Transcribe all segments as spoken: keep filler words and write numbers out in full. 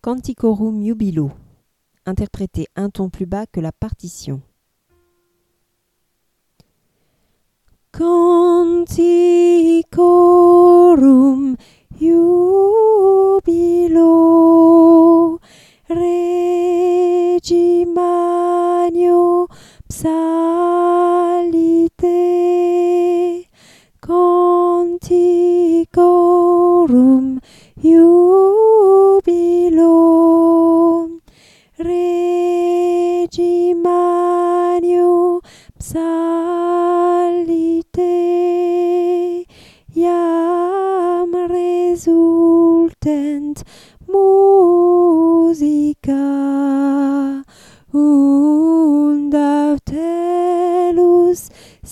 Canticorum Jubilo, interprété un ton plus bas que la partition. Canticorum Jubilo, Regimano Psalite, Canticorum Jubilo, Regimano Psalite, iam resultent musica, und auf tellus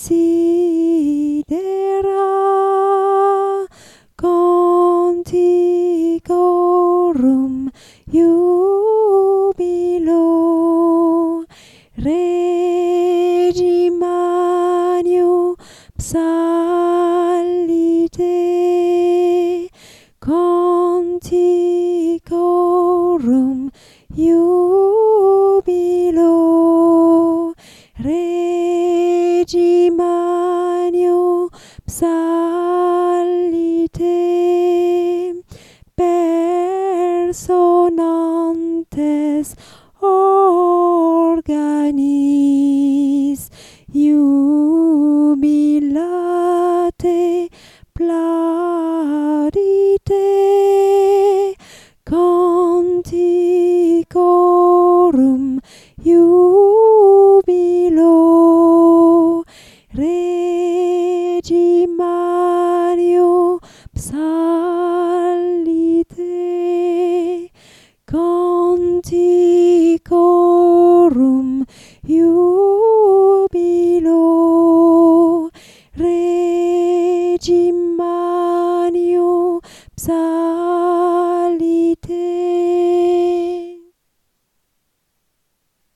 sidera, canticorum jubilo, Regimano Psalite, canticorum jubilo, Regimano Psalite, personantes organis jubilate plaudite, canticorum jubilo, Regimano Psalite, canticorum jubilo, Regimano